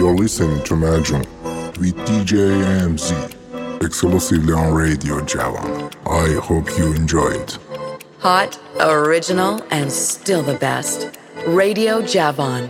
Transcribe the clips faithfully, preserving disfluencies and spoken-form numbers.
You're listening to Majum with D J A M Z, exclusively on Radio Javan. I hope you enjoy it. Hot, original, and still the best. Radio Javan.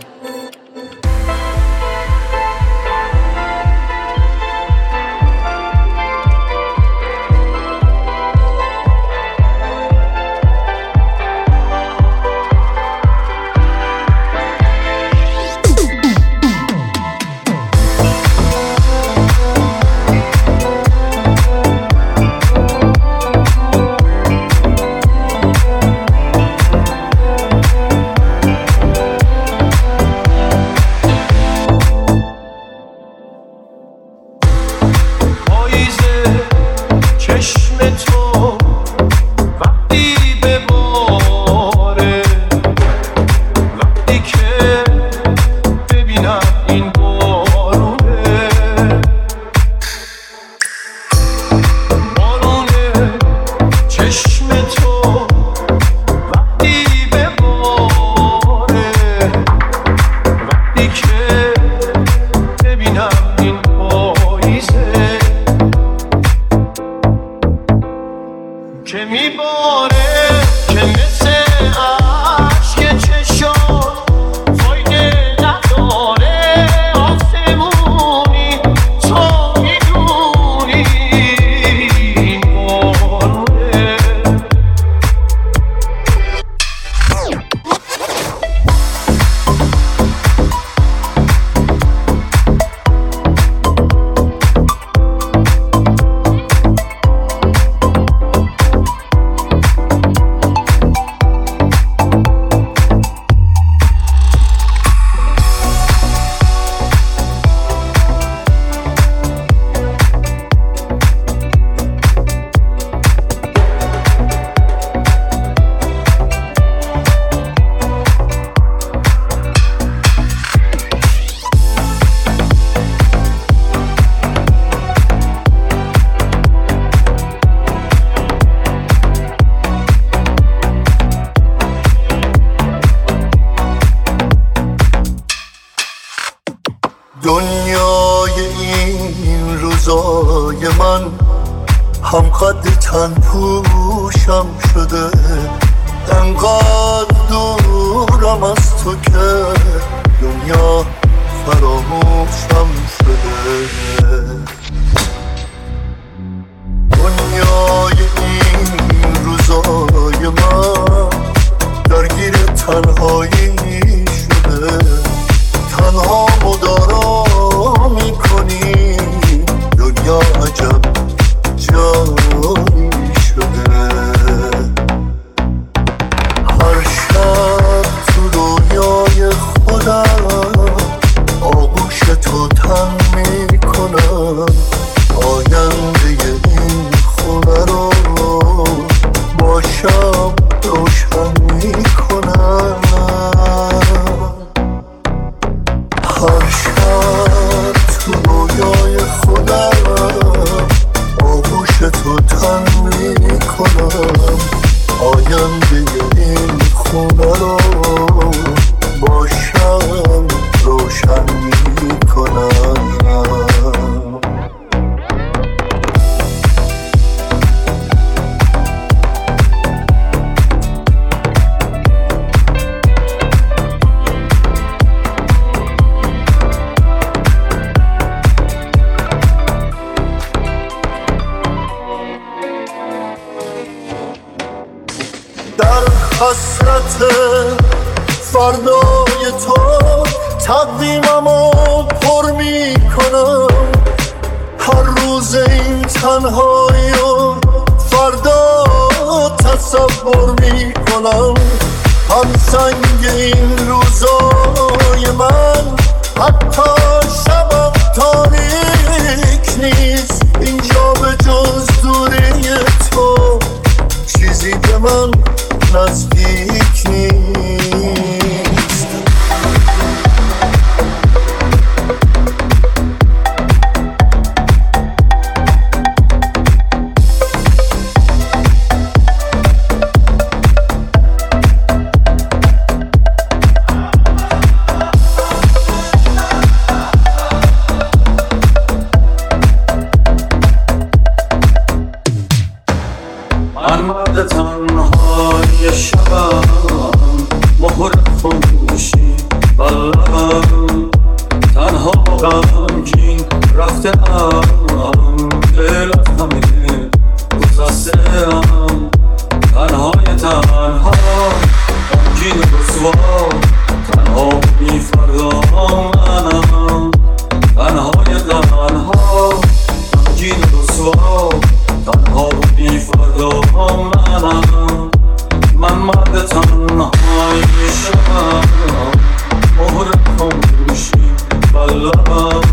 تنهای شبم مهر خاموشی بلبم تنها غمگین رفته‌ام دل از همه گذشته‌ام تنهای تنها غمگین رسوا تنها بی فردا منم تنهای تنها غمگین رسوا تنها بی فردا منم من مرد تنهای شبم مهر خاموشی بلبم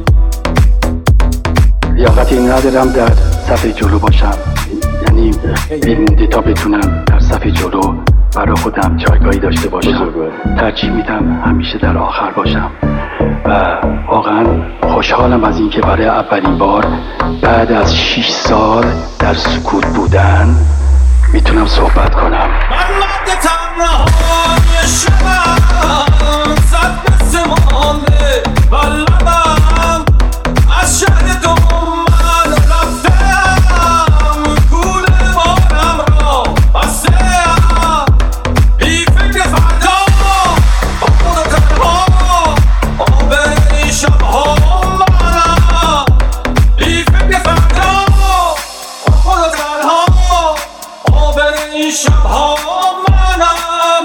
لیاقتی ندارم در صف جلو باشم، یعنی بیمونده تا بتونم در صف جلو برای خودم جایگاهی داشته باشم. ترجیح میدم همیشه در آخر باشم و واقعا خوشحالم از اینکه برای اولین بار بعد از شش سال در سکوت بودن میتونم صحبت کنم. من مرد تنهای شبم صد مثل مانده بلبم از شهر تو من رفتم گول بارم را بستم بی فکر فردا خود تنها آب این شبها منم بی فکر فردا خود تنها آب این شبها منم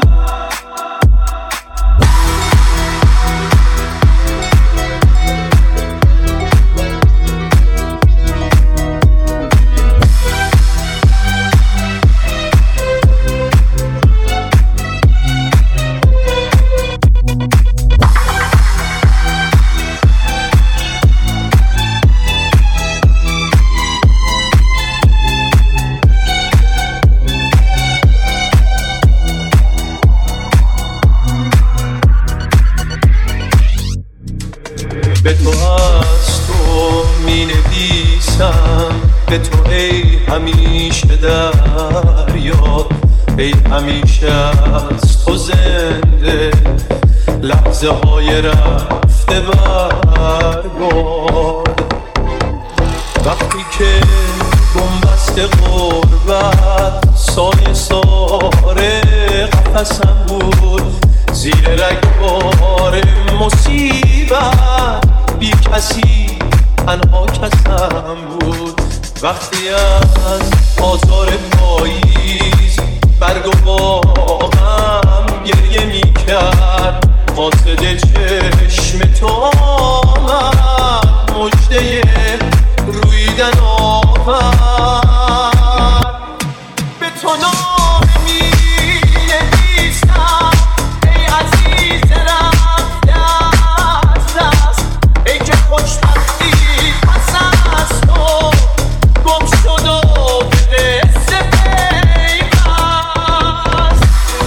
به تو از تو می نویسم به تو ای همیشه دریا ای همیشه از تو زنده لحظه های رفته برباد وقتی که بنبست غربت سایه ساره قفصم بود زیر رگبار مصیبت بی کسی تنها کسم بود وقتی از آزار پاییز برگ و باغم گریه می کرد قاصد چشم تو آمد مژده رویدن آورد به تو نامه می نویسم ای عزیز رفته از دست ای که خوشبختی پس از تو گم شد و به قصه پیوست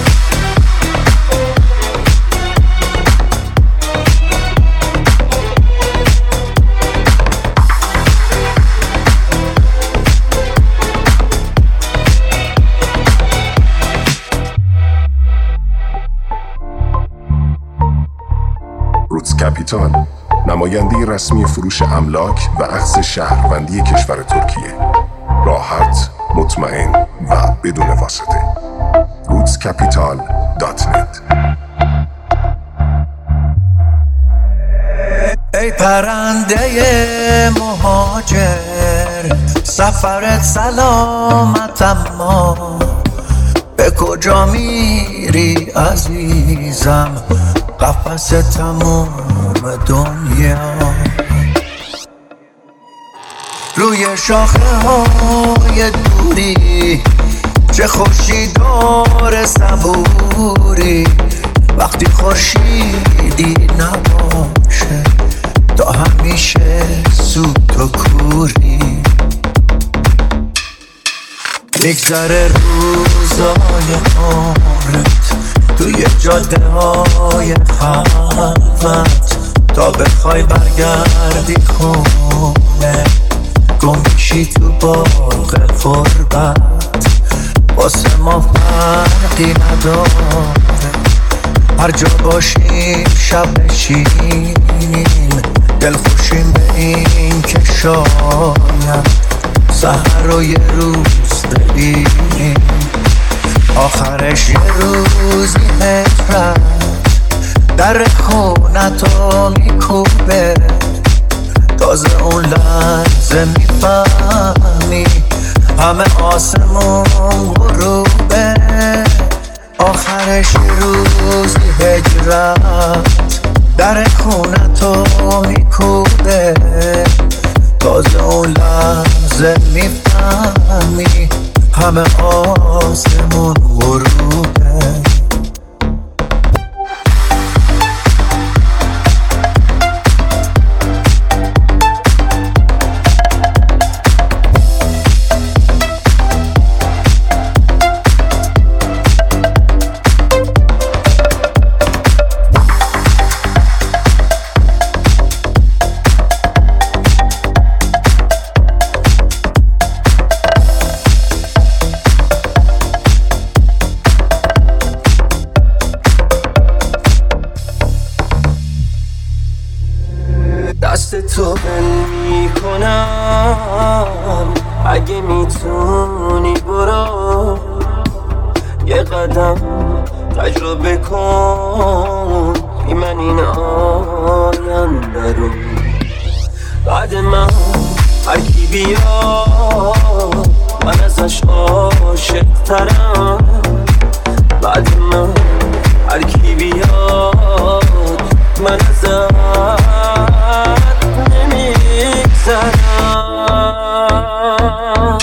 روتس کپیتال، نماینده رسمی فروش املاک و اخذ شهروندی کشور ترکیه. راحت، مطمئن و بدون واسطه. روتس کپیتال دات نت. ای پرنده مهاجر سفرت سلامت اما به کجا میری عزیزم قفس تموم دنیا روی شاخه های دوری چه خوشی دور صبوری وقتی خورشیدی نباشه تا همیشه سوت و کوری میگذره روزای عمرت توی جاده های خلوت تا بخوای برگردی خونه گم میشی تو باغ غربت واسه ما فرقی نداره هر جا باشیم شب نشینیم دلخوشیم به این که شاید سحر رو یه روز ببینیم آخرش یه روزی هجرت در خونتو میکوبه، تازه اون لحظه میفهمی همه آسمون غروبه. آخرش یه روزی هجرت در خونتو میکوبه، تازه اون لحظه میفهمی همه آسمون غروبه. تو بل میکنم اگه میتونی برو یه قدم تجربه کن بی من این آینده رو. بعد من هر کی بیاد من ازش عاشق ترم، بعد من هر کی بیاد من ازش نمیگذرم.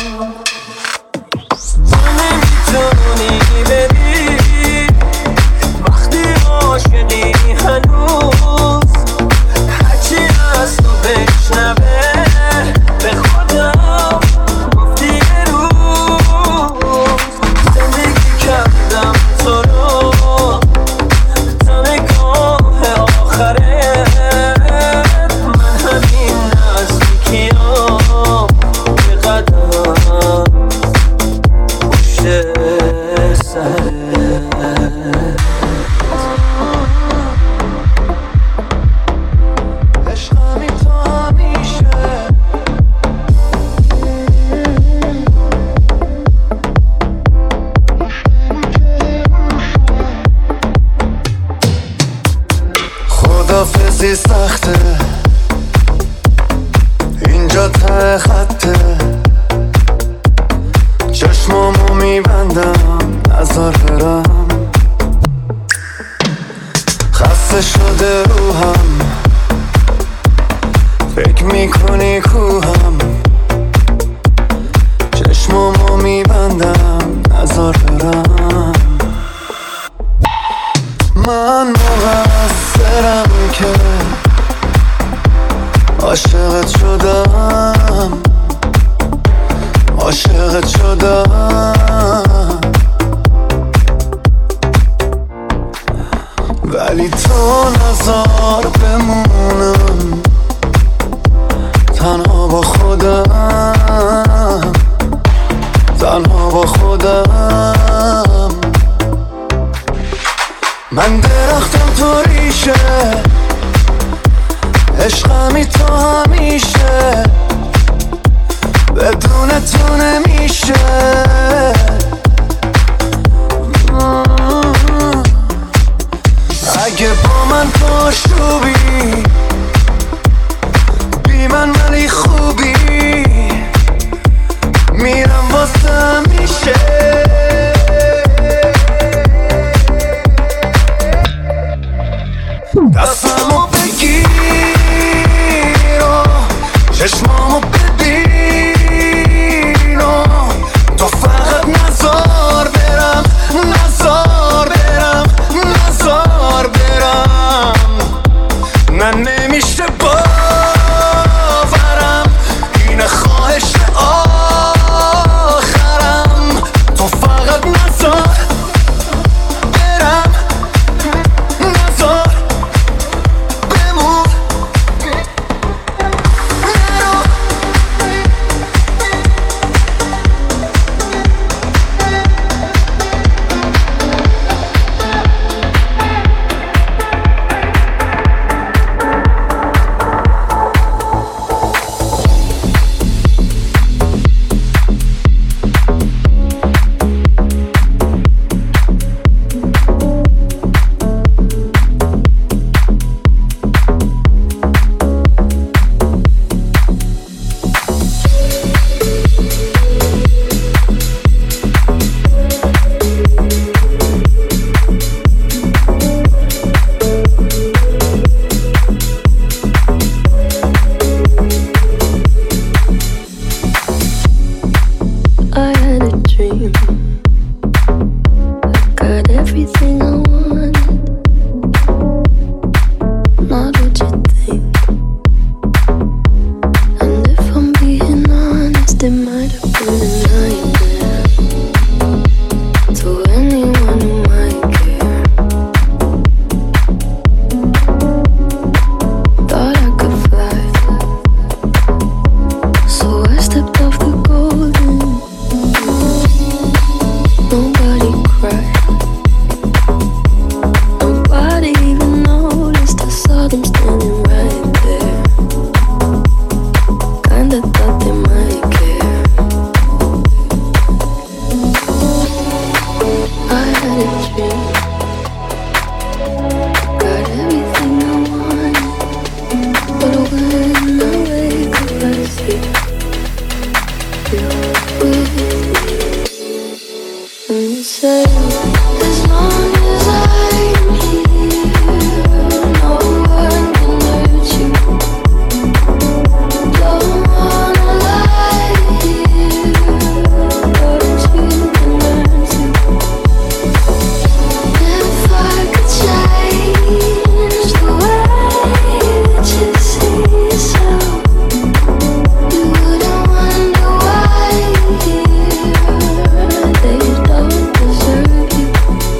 تو نمیتونی ببین وقتی عاشقی هنوز هرچی از تو بشنوه به خودم گفتی یه روز زندگی کردم تو رو تا نگاه آخره. من همین نزدیکیام یه قدم پشت سرت. عشقمی تو همیشه خدافزی سخته اینجا ته خطه، چشمامو میبندم نذار برم، خسته شده روحم فکر میکنی کوهم، چشمامو میبندم نذار برم. من مقصرم که عاشقت شدم، عاشقت شدم، ولی تو نذار بمونم تنها با خودم، تنها با خودم. من درختم تو ریشه، عشقمی تو همیشه، بدون تو نمیشه. اگه با من تو شوبی بی من ولی خوبی میرم واسه میشه. دستمو بگیر و چشمامو ببین و تو فقط نزار برم، نزار برم، نزار برم. من نمیشه باورم اینه خواهش آخرم، everything I wanted. Not what you think. And if I'm being honest, it might have been a nightmare to anyone who might care. Thought I could fly, so I stepped off the golden. Nobody cried. Nobody even noticed. I saw them standing right there. Kinda thought they might care. I had a dream. Got everything I wanted. But when I wake up, I see you're with me. And you say, as long as I'm here, no one can hurt you. Don't wanna lie here, but you can learn to. If I could change the way that you see yourself, you wouldn't wonder why they don't deserve you.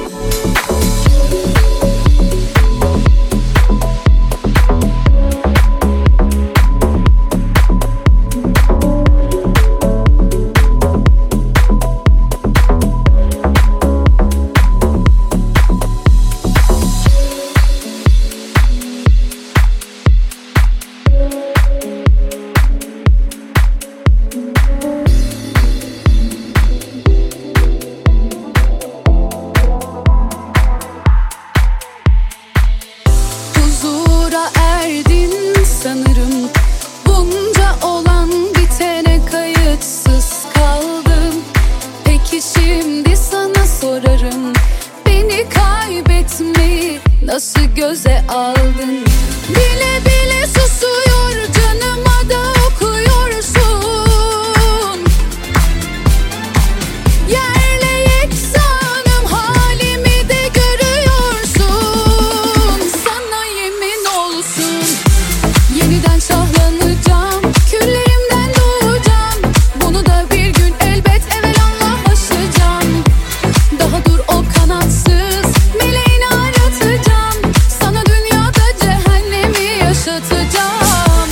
Huzura erdin sanırım. Bunca olan bitene kayıtsız kaldım. Peki şimdi sana sorarım, beni kaybetmeyi nasıl göze aldın? Bile bile susuyor, canıma da okuyorsun. Yerle yeksanım, halimi de görüyorsun. Sana yemin olsun, yeniden şahlanacağım, küllerimden doğacağım. Bunu da bir gün elbet evelallah aşacağım. Daha dur o kanatsız meleğini aratacağım. Sana dünyada cehennemi yaşatacağım.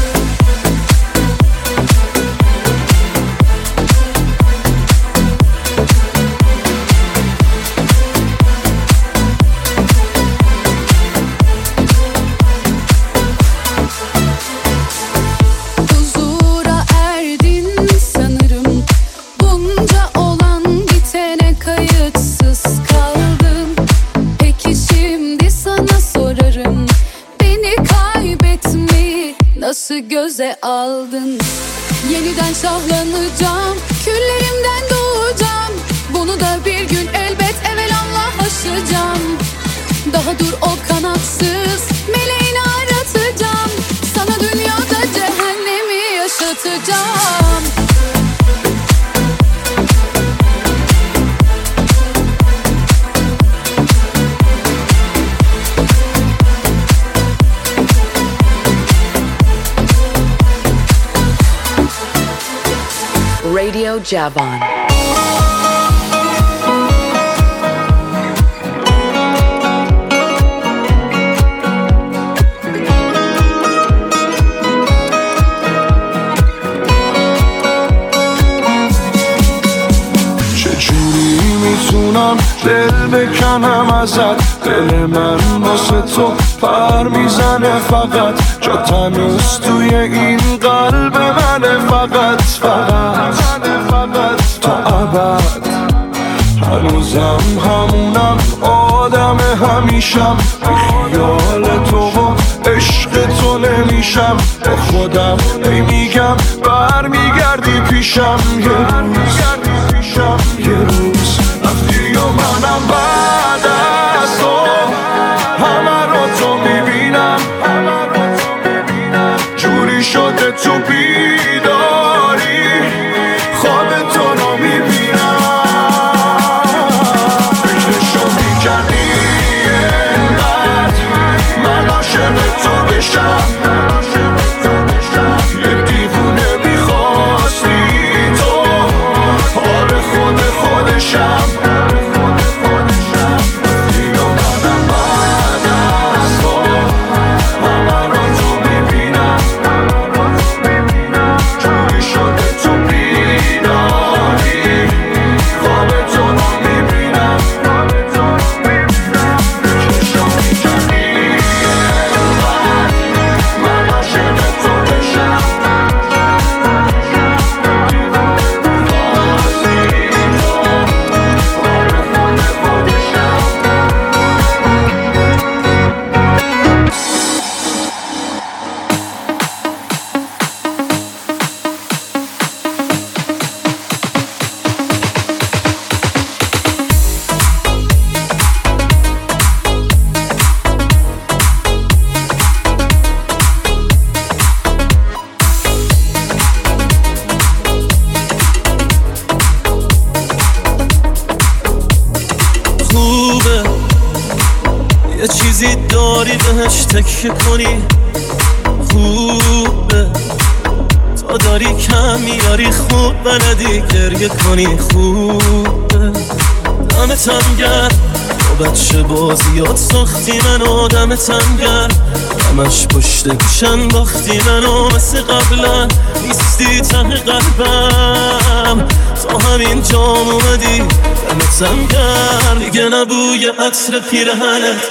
Huzura erdin sanırım. Bunca olan bitene kayıtsız kaldım. Peki şimdi sana sorarım, beni kaybetmeyi nasıl göze aldın? Yeniden şahlanacağım, küllerimden doğacağım. Bunu da bir gün elbet evelallah aşacağım. Daha dur o kanatsız meleğini aratacağım. Sana dünyada cehennemi yaşatacağım. Radio Javan. چجوری میتونم دل بکنم ازت؟ دل من واسه تو پر میزنه فقط. جات هنوز توی این قلب منه فقط فقط تا ابد. هنوزم همونم، آدم همیشم، بی خیال تو و عشق تو نمیشم. به خودم هی میگم برمیگردی پیشم. یه روز یه روز رفتی و منم بعد از تو همه رو تو میبینم. جوری شده تو بیداری خواب تو رو میبینم. فکرشو میکنم خوبه، یه چیزی داری بهش تکیه کنی. خوبه تا داری کم میاری، خوب بلدی گریه کنی. خوبه دمتم گرد، با بچه بازیات ساختی منو. دمتم گرد، همش پشت گوشن باختی منو. مثل قبلا نیستی ته قلبم، تا همین جام اومدی. دمتم گرد، دیگه نبوی عطر پیرهنت.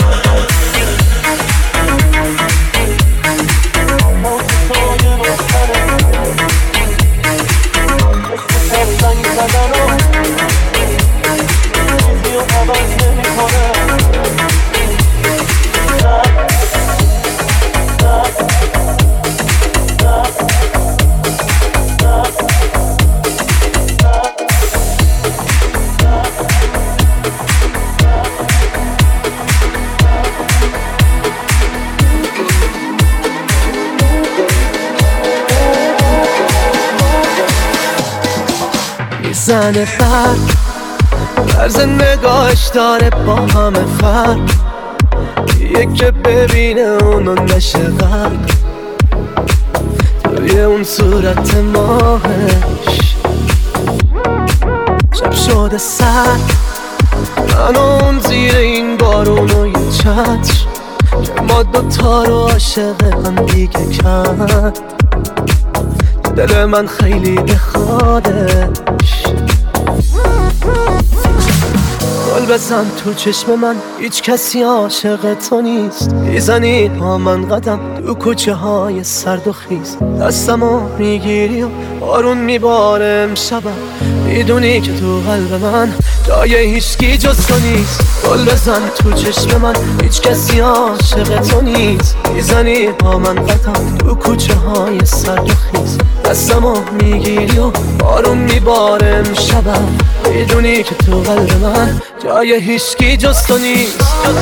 زنه فرق، طرز نگاهش داره با همه فرق. یک که ببینه اونو نشه غرق توی اون صورت ماهش. شب شده سر، من اون زیر این بارون و یه چتر، که ما دوتا رو عاشق هم دیگه کرد. دل من خیلی بخوادش، گل بزن تو چشم من، هیچ کسی عاشق تو نیست. میزنی با من قدم تو کوچه های سرد و خیز. دستمو میگیری و بارون میباره امشبم، میدونی که تو قلب من جای هیچکی جز تو نیست. گل بزن تو چشم من، هیچ کسی عاشق تو نیست. میزنی با من قدم تو کوچه های سرد و خیز. دستمو میگیری و بارون میباره امشبم، میدونی که تو قلب من جای هیچکی جز تو نیست.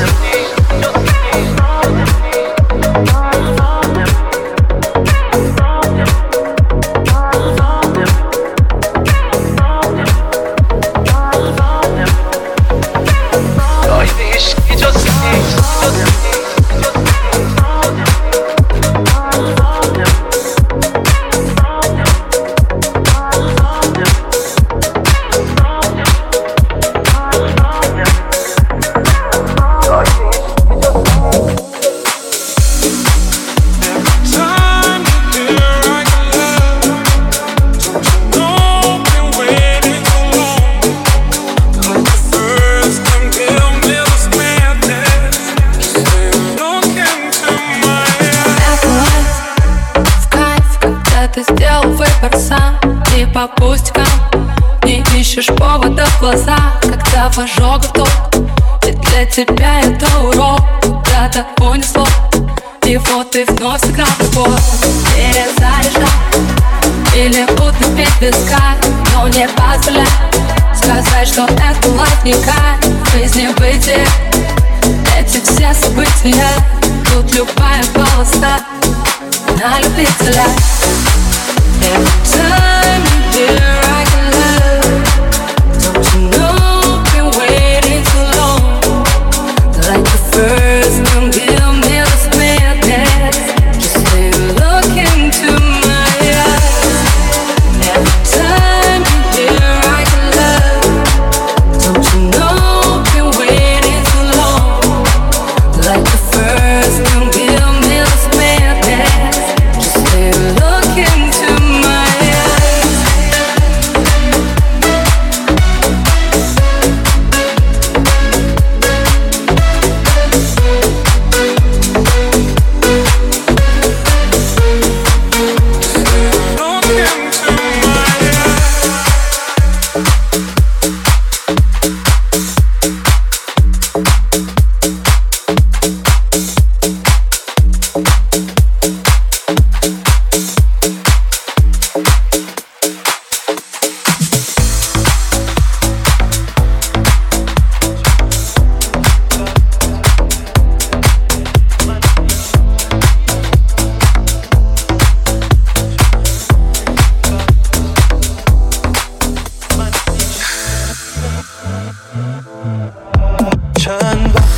По пустякам не ищешь повода в глазах, когда в ожогах толк. Ведь для тебя это урок, куда-то унесло. И вот ты вновь сыграл в год. Перезаряжай или утопить виска, но не позволяй сказать, что это лайф не кайф. В жизни бытие, эти все события, тут любая полоса на любителя. Every time you're here I can love. Don't you know, been waiting too long. Like the first time, give me this madness. Just stay look into my eyes. Every time you're here I can love. Don't you know, been waiting too long. Like the first time, give me this madness. Just stay look into my eyes.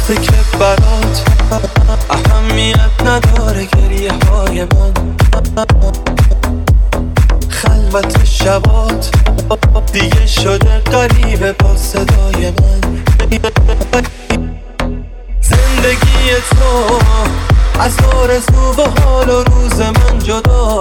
وقتی که برات اهمیت نداره گریه های من، خلوت شبات دیگه شده غریبه با صدای من. زندگی تو از آرزو و حال و روز من جدا،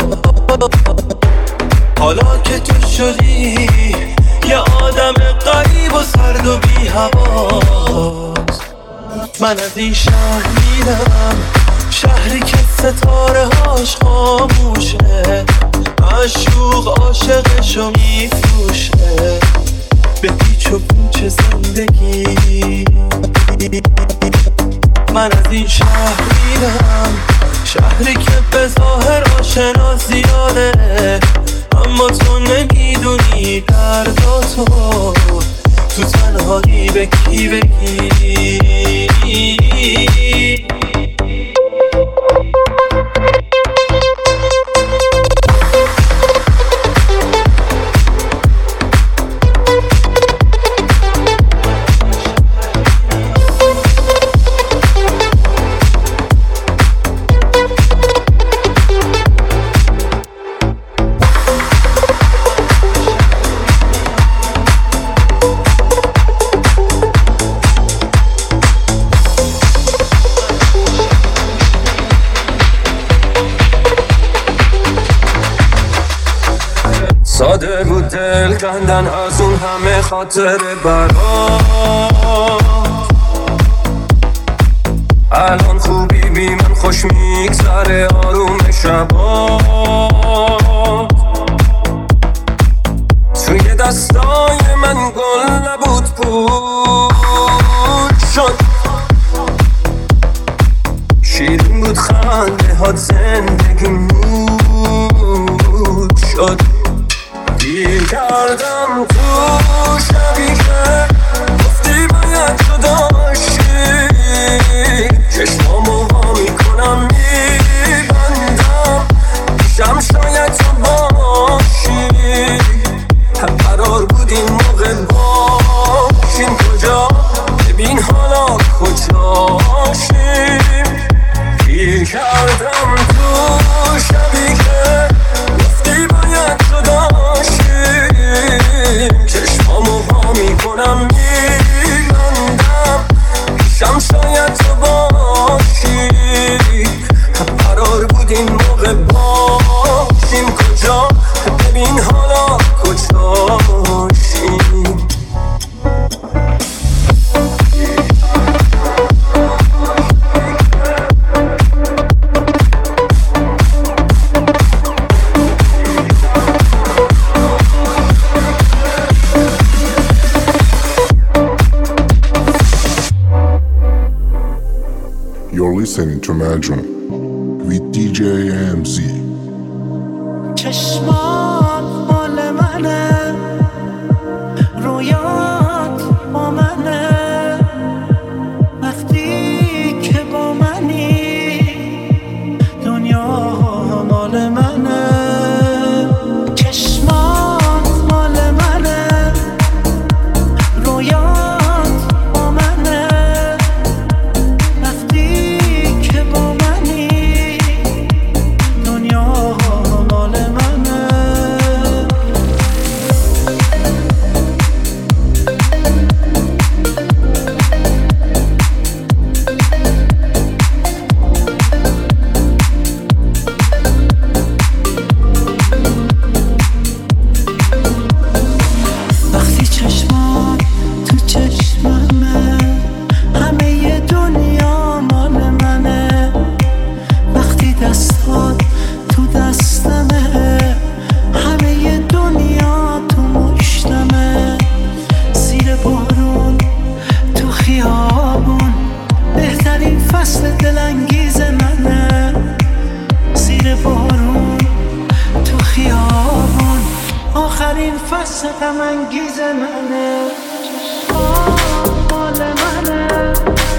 حالا که تو شدی یه آدم غریب و سرد و بی حواس. من از این شهر میرم، شهری که ستاره هاش خاموشه، معشوق عاشقشو میفروشه به پیچ و پوچ زندگی. من از این شهر میرم، شهری که به ظاهر آشنا زیاده، اما تو نمیدونی درداتو تو تنهایی به کی بگی. ساده بود دل کندن از اون همه خاطر برات، الان خوبی بی من خوش میگذره آروم شبات. توی دستای من گل نبود پود شد، شیرین بود خنده هات زندگی نور شد. گیر کردم تو شبی که گفتی باید جدا شی، چشمامو وا میکنم میبندم پیشم شاید تو باشی. قرار بود این موقع باشیم کجا، ببین حالا کجاشیم. گیر کردم تو شبی که گفتی باید جدا چشمامو وا میکنم میبندم پیشم شاید تو باشی. قرار بود این موقع باشیم کجا، ببین حالا کجاشیم. Listening to Imagine with دی جی ام زی. چشمات مال منه، رویات با منه، وقتی که با منی دنیا مال منه. چشمات مال منه، رویات با منه، وقتی که با منی دنیا مال منه. وقتی چشمات تو چشممه، همه ی دنیا مال منه. وقتی دستات تو دستمه، همه ی دنیا تو مشتمه. زیر بارون تو خیابون، بهترین فصل دلانگیز منه. زیر بارون تو خیابون، آخرین فصل غم انگیز منه. چشمات مال منه،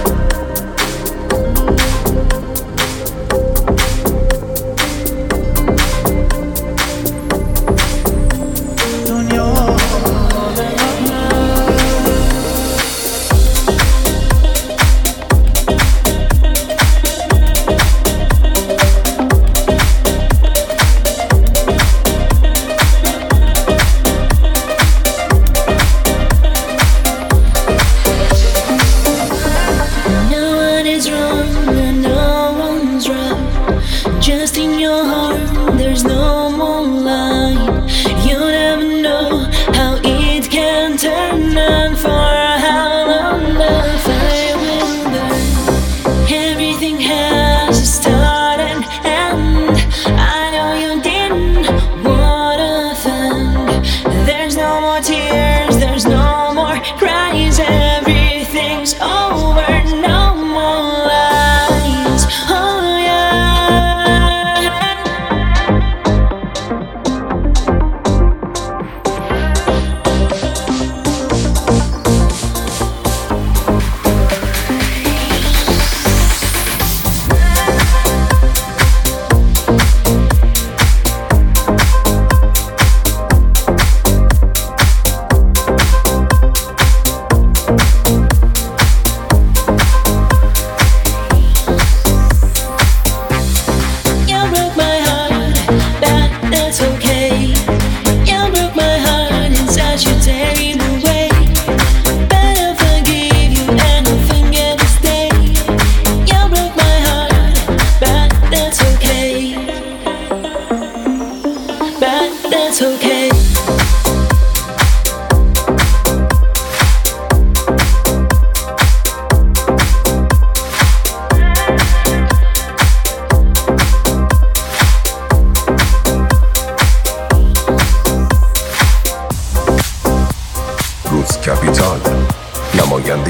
دنیا مال منه.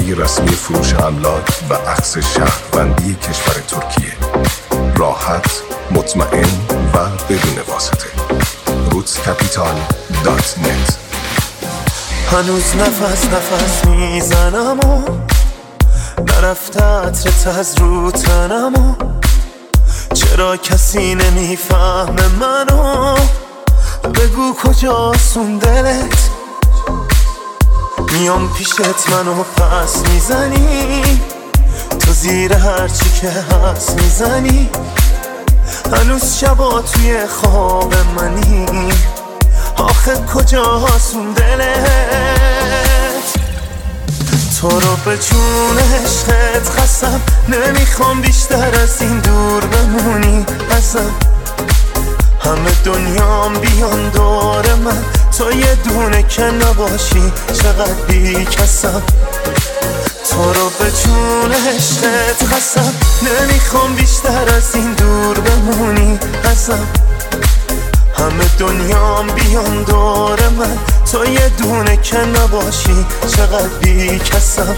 برنامه رسمی فروش املاک و عکس شهروندی کشور ترکیه. راحت، مطمئن و بدون واسطه. روتس کپیتال دات نت. هنوز نفس نفس میزنم و نرفته عطرت از رو تنم و چرا کسی نمیفهمه منو؟ بگو کجاست اون دلت؟ میام پیشت منو پس میزنی، تو زیر هرچی که هست میزنی. هنوز شبا توی خواب منی، آخه کجاست اون دلت؟ تو رو به جون عشقت قسم، نمیخوام بیشتر از این دور بمونی ازم. همه دنیام بیان دور من، تو یه دونه که نباشی چقدر بی کسم. تو رو به جون عشقت قسم، نمیخوام بیشتر از این دور بمونی ازم. همه دنیام بیان دور من، تو یه دونه که نباشی چقدر بی کسم.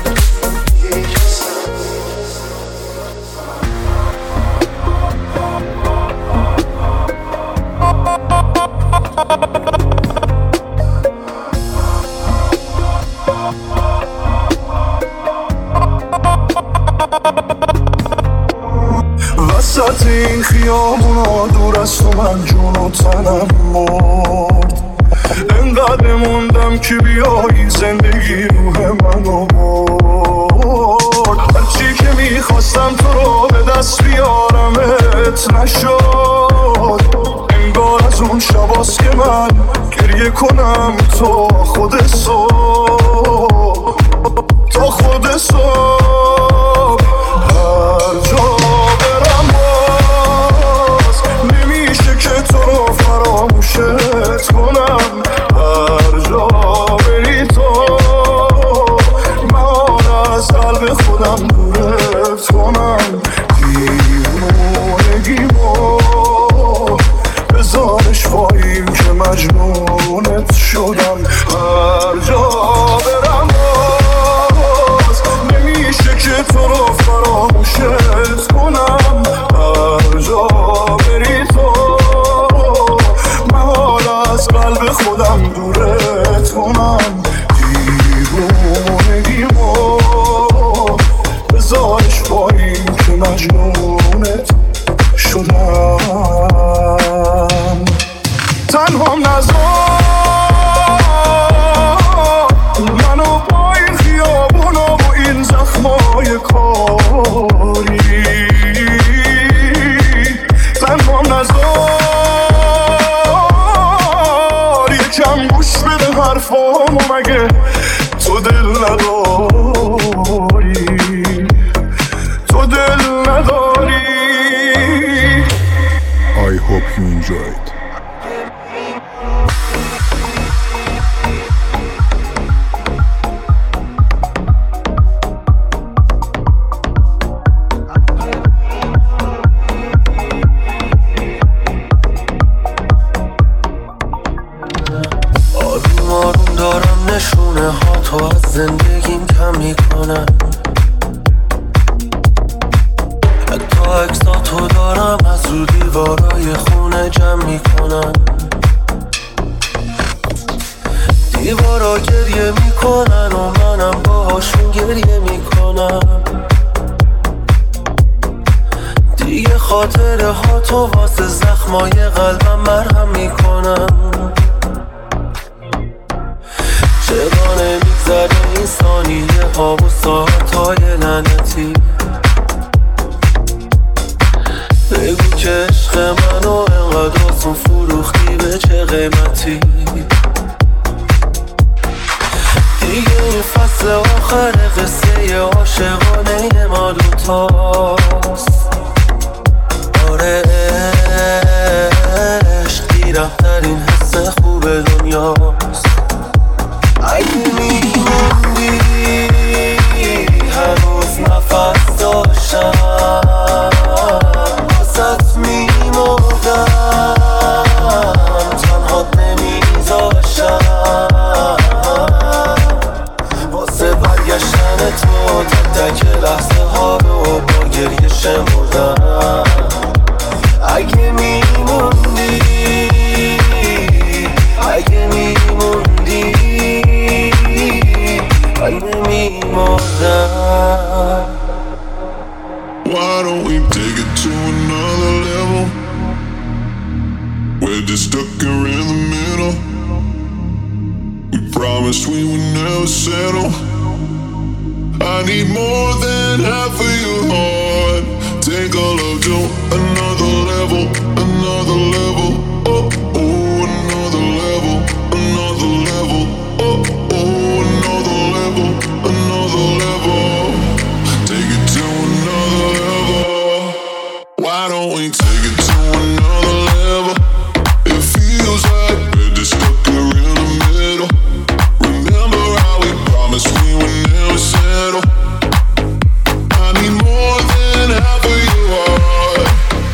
وسط این خیابونا دور از تو من جون و تنم مرد. انقدر موندم که بیایی زندگی روح منو برد. هرچی که میخواستم تو رو به دست بیارمت نشد. انگار از اون شباست که من گریه کنم تو خود صبح، تو خود صبح. هر جا برم باز نمیشه که تو رو فراموشت کنم. هر جا بری تو من از قلب خودم دورت کنم. دیوونگیمو بذارش پایین که مجنونت شدم. هر جا برم باز نمیشه که تو رو فراموشت کنم. هر جا بری تو من حالا از قلب خودم دورت کنم. دیوونگیمو بذارش پایین که مجنونت شدم. تنها نذار منو با این خیابونا و این زخمای کاری. تنها نذار یکم گوش بده حرفامو، مگه تو دل نداری؟ تو دل نداری؟ I hope you enjoyed. آروم آروم دارم نشونه ها تو از زندگیم کم میکنم. حتی عکساتو دارم از رو دیوارای خونه جمع میکنم. دیوارا گریه میکنن و منم باهاشون گریه میکنم. دیگه خاطره ها تو واسه زخمای قلبم مرهم میکنم. چرا نمیگذره این ثانیه ها و ساعت های لعنتی؟ بگو که عشق منو انقدر آسون فروختی به چه قیمتی؟ دیگه این فصل آخر قصه عاشقانه ما دوتاست. آره عشق دیرترین حس خوب دنیاست. اگه میموندی هنوز نفس داشتم، واسه میمردم تنهات نمیذاشتم. واسه برگشتن تو تک تک لحظه ها رو با گریه شمردم. اگه میموندی اگه میموندی من نمیمردم. Why don't we take it to another level? We're just stuck here in the middle. We promised we would never settle. I need more than half of your heart. Take a look to another level, another level. Oh, oh, another level, another level. Oh, oh, another level, another level. Take it to another level. Why don't we take it to another level? It feels like we're just stuck here in the middle. Remember how we promised we would never settle. I need more than half of your heart.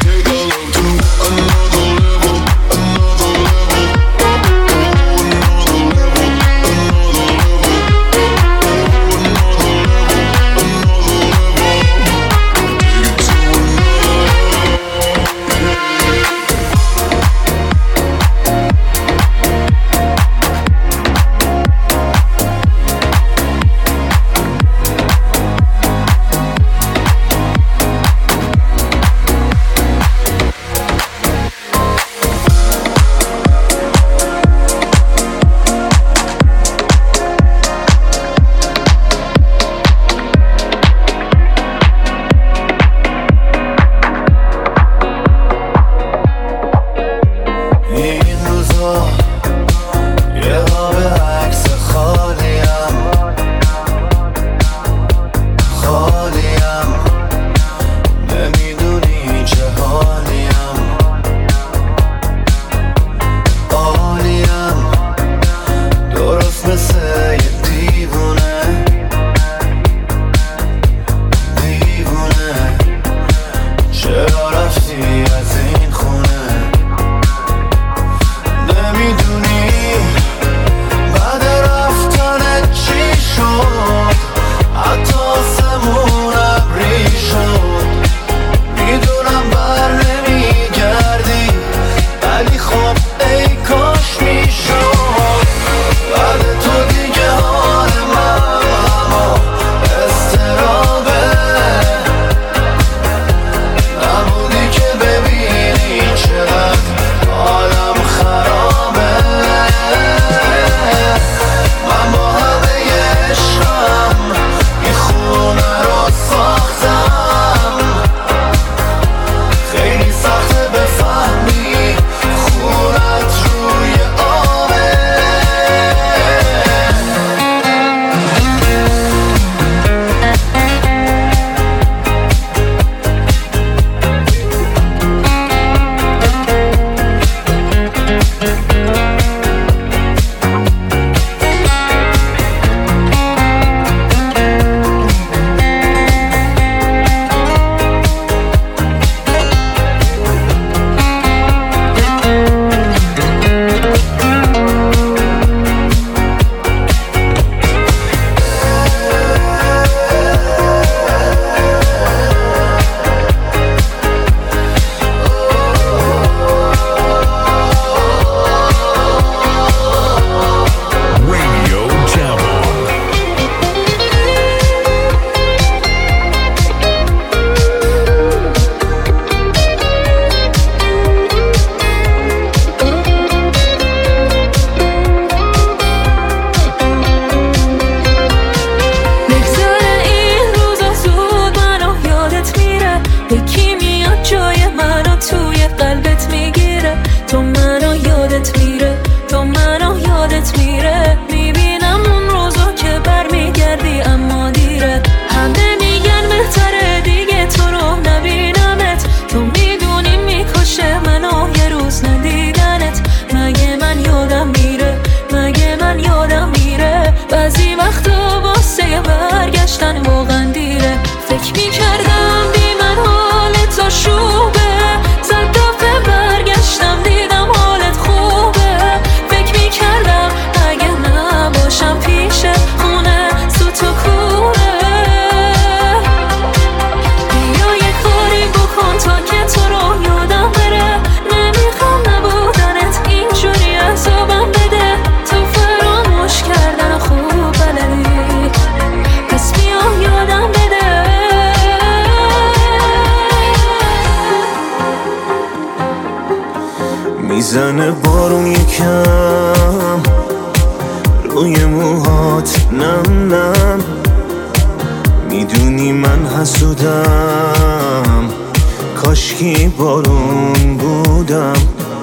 میزنه بارون یکم روی موهات نم نم، میدونی من حسودم کاشکی بارون بودم.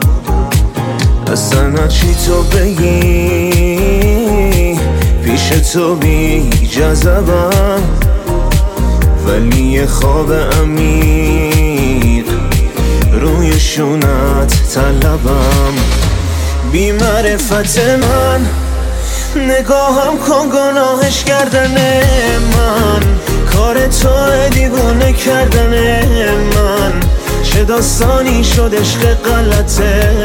اصلا چی تو بگی پیش تو بی جذبم، ولی یه خواب عمیق روی شونت طلبم. بی معرفت من نگاهم کن گناهش کردن من، کار تو دیوونه کردن من، چه داستانی شد عشق غلط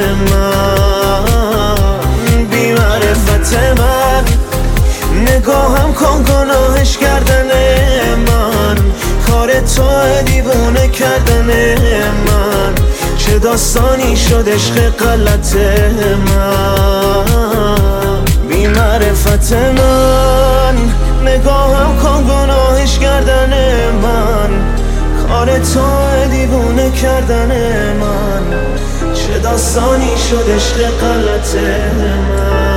من. بی معرفت من نگاهم کن گناهش کردن من، کار تو دیوونه کردن من، چه داستانی شد عشق غلط من. بی معرفت من نگاهم کن گناهش کردن من، کار تو دیوونه کردن من، چه داستانی شد عشق غلط من.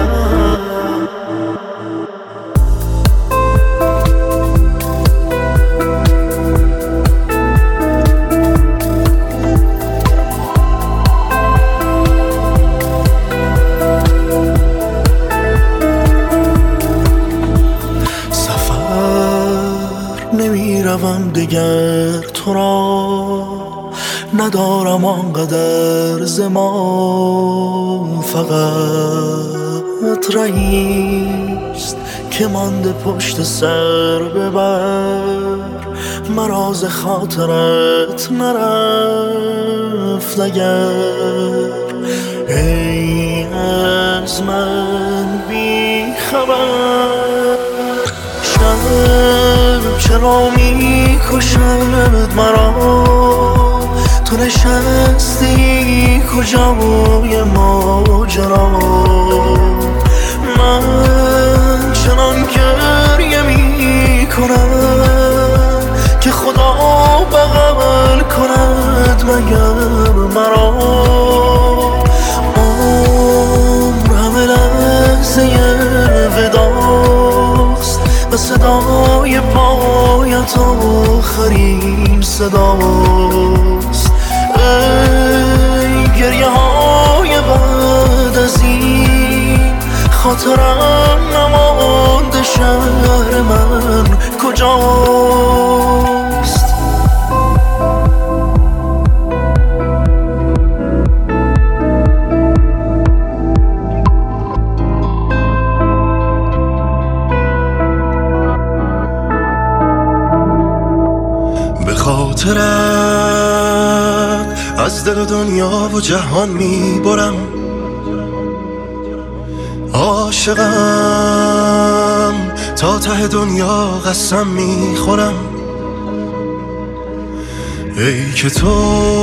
نمیروم دگر تو را، ندارم آنقدر زمان، فقط رئیست که مانده پشت سر ببر، مراز خاطرت نرفت اگر. ای از من بی خبر، شب چرا می کشد مرا، تو نشستی کجای ماجرا، من چنان گریه می کنم که خدا بغل کند مگر مرا. عمر همه لحظه وداست و صدای پایت آخرین صداست. ای گریه های بعد از این، خاطرم نمانده شهر من کجاست. خاطرت از دل و دنیا و جهان میبرم، عاشقم تا ته دنیا قسم میخورم. ای که تو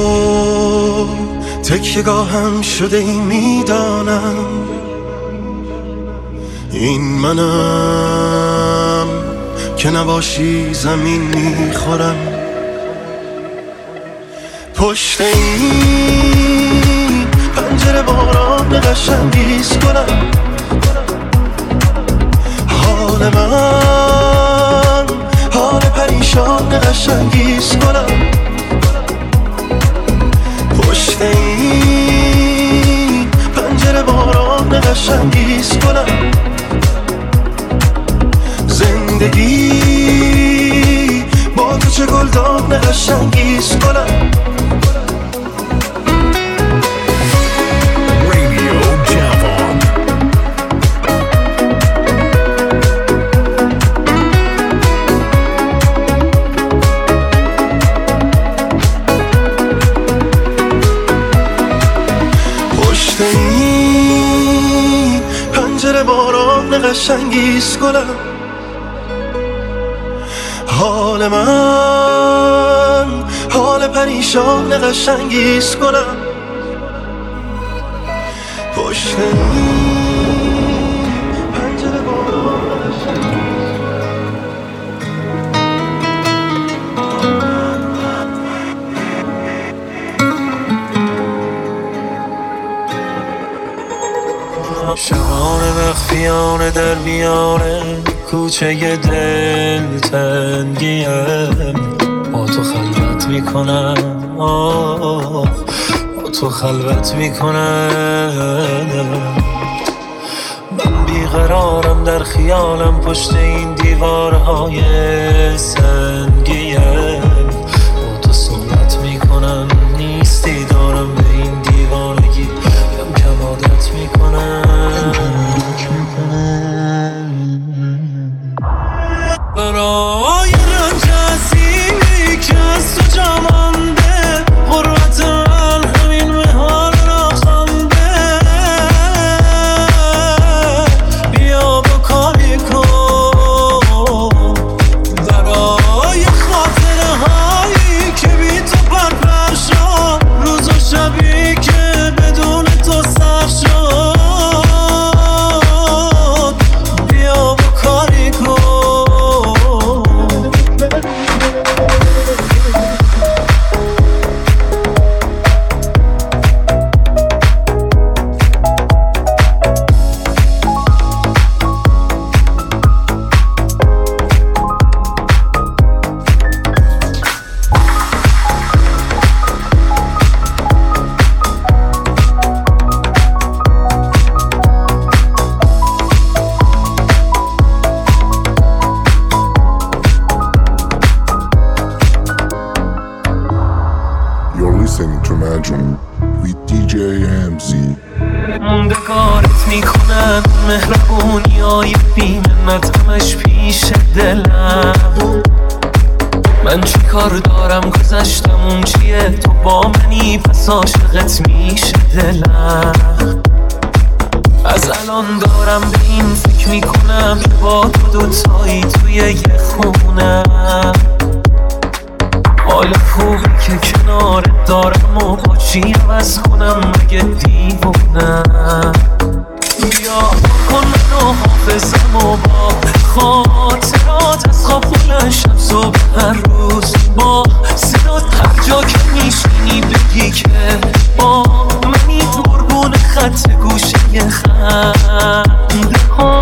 تکیه‌گاهم شده ای میدانم، این منم که نباشی زمین میخورم. پشت این پنجره باران قشنگیز کنم، حال من حال پریشان قشنگیز کنم. پشت این پنجره باران قشنگیز کنم، زندگی با تو چه گلدان قشنگیز کنم. قشنگیز کنم، حال من حال پریشان قشنگیز کنم. پشت پنجره باران شبانه مخفیانه در میانه کوچه دل تنگیم با تو خلوت میکنم، آه با تو خلوت میکنم. من بیقرارم در خیالم پشت این دیوارهای سنگیم با تو صحبت میکنم، نیستی دارم به این دیوانگی کم کم عادت میکنم. برای رنج عظیمی که از تو جمانده غربت من همین مهار را خانده. بیا با کاری کن برای خاطره هایی که بی تو پرپر شد، روز و شبی که بدون تو سر شد. بیا با کاری کن. You're listening to Imagine with دی جی ام زی. موندگارت میکنن مهربونی های بیمنت همش پیش دلم. من چی کار دارم گذشتم اون چیه، تو با منی پس عاشقت میشه دلم. از الان دارم به این فکر میکنم که با تو دوتایی توی یه خونم. حال خوبی که کنارت دارم و با چی عوض کنم مگه دیوونم. بیا کن منو حافظم و با خاطرات از خواب بلند شم صبح هر روز با صدات هر جا که میشینی بگی که با منی قربون خط گوشه خنده ها.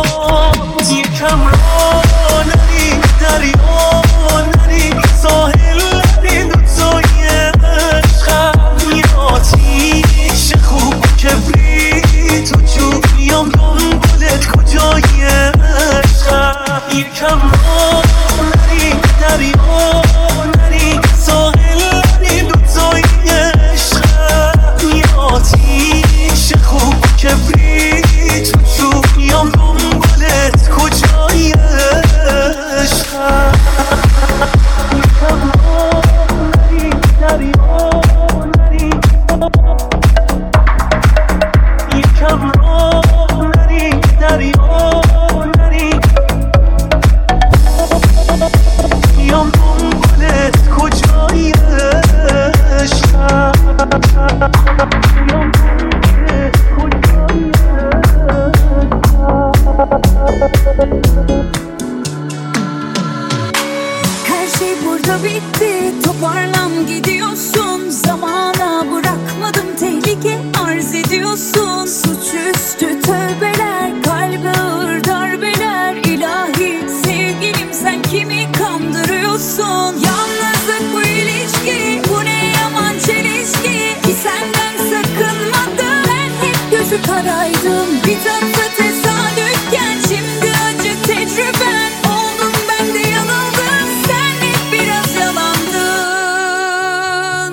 یکم را نری دریا نری ساحل نری دوتای عشقم یه آتیش خوب کبریت و چوب بیام دنبالت کجای عشقم. یکم را نری دریا نری ساحل نری دوتای عشقم یه آتیش خوب کبریت و چوب بیام دنبالت کجای عشقم. یکم را نری دریا نری بیام دنبالت کجای عشقم. بیام دنبالت کجای Her şey burada bitti, toparlan gidiyorsun. Zamana bırakmadım, tehlike arz ediyorsun. Suçüstü tövbeler, kalbe ağır darbeler. İlahi sevgilim sen kimi kandırıyorsun? Yalnızlık bu ilişki, bu ne yaman çelişki. Ki senden sakınmadım, ben hep gözü karaydım. Bir tatlı tesadüfken şimdi acı tecrüben. Oldum ben de yanıldım, sen hep biraz yalandın.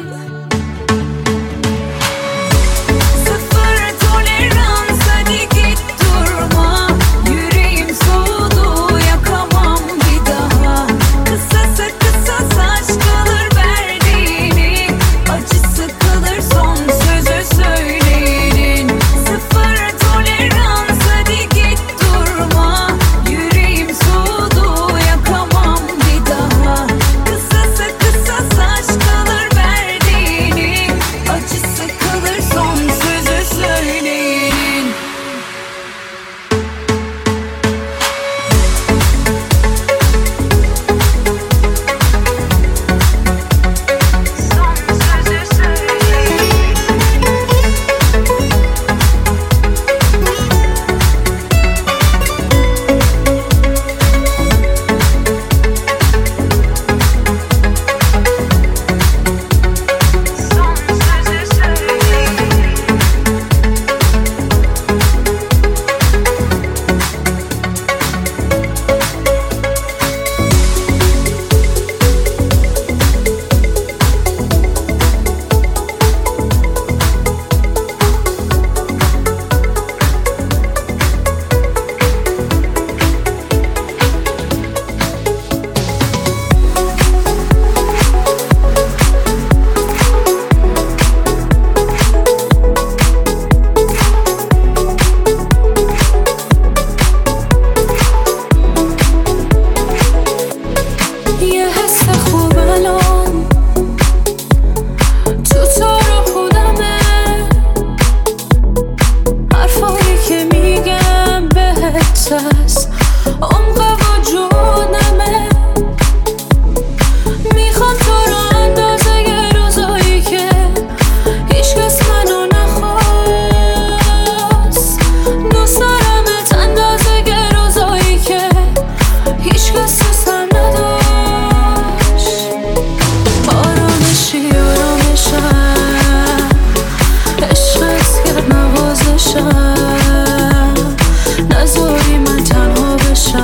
Sıfır tolerans, hadi git durma. Yüreğim soğudu, yakamam bir daha. Kısası kısa saç kalır verdiğinin, acısı kalır son sözü söyleyenin. Sıfır tolerans, یه حس خوب الان تو تارو خودمه، حرفایی که میگم بهت هست عمق وجودمه. میخوام تو رو اندازه یه روزایی که هیچ کس منو نخواست، دوست دارمت اندازه یه روزایی که هیچ کس دوستم نداشت. آرامشی آرامشم، عشقت کرد نوازشم، نذاری من تنها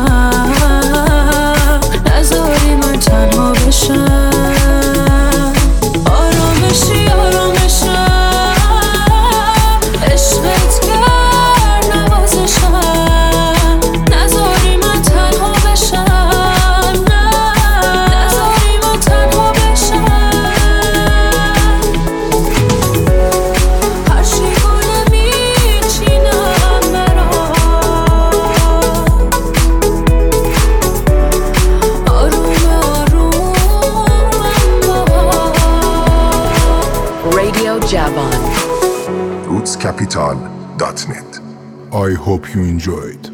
بشم، نذاری من تنها بشم. آرامشی آرامشم، عشقت کرد نوازشم، نذاری من تنها بشم، نذاری من تنها بشم. هر چی گونه میچینم برام، آروم آروم Radio Javon. roots capital dot net. I hope you enjoyed.